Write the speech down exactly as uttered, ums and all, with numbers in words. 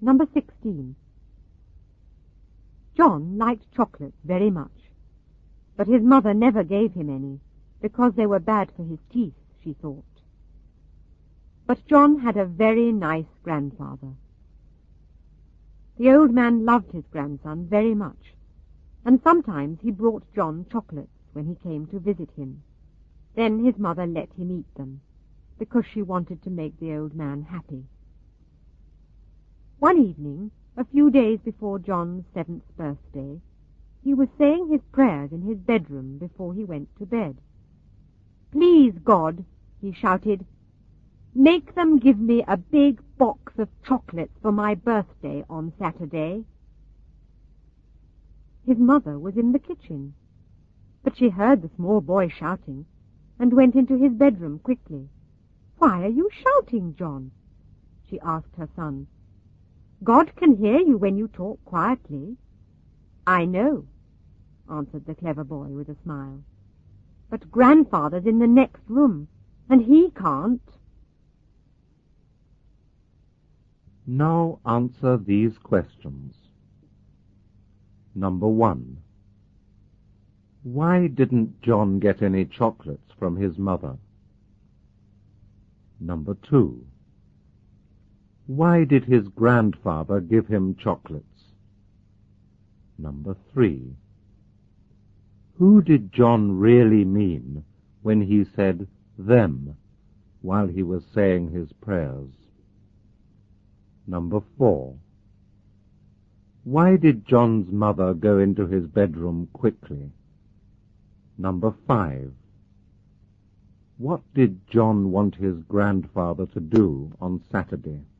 Number sixteen. John liked chocolates very much, but his mother never gave him any, because they were bad for his teeth, she thought. But John had a very nice grandfather. The old man loved his grandson very much, and sometimes he brought John chocolates when he came to visit him. Then his mother let him eat them, because she wanted to make the old man happy. One evening, a few days before John's seventh birthday, he was saying his prayers in his bedroom before he went to bed. "Please, God," he shouted, "make them give me a big box of chocolates for my birthday on Saturday." His mother was in the kitchen, but she heard the small boy shouting and went into his bedroom quickly. "Why are you shouting, John?" she asked her son. "God can hear you when you talk quietly." "I know," answered the clever boy with a smile. "But grandfather's in the next room, and he can't." Now answer these questions. Number one. Why didn't John get any chocolates from his mother? Number two. Why did his grandfather give him chocolates? Number three. Who did John really mean when he said them while he was saying his prayers? Number four. Why did John's mother go into his bedroom quickly? Number five. What did John want his grandfather to do on Saturday?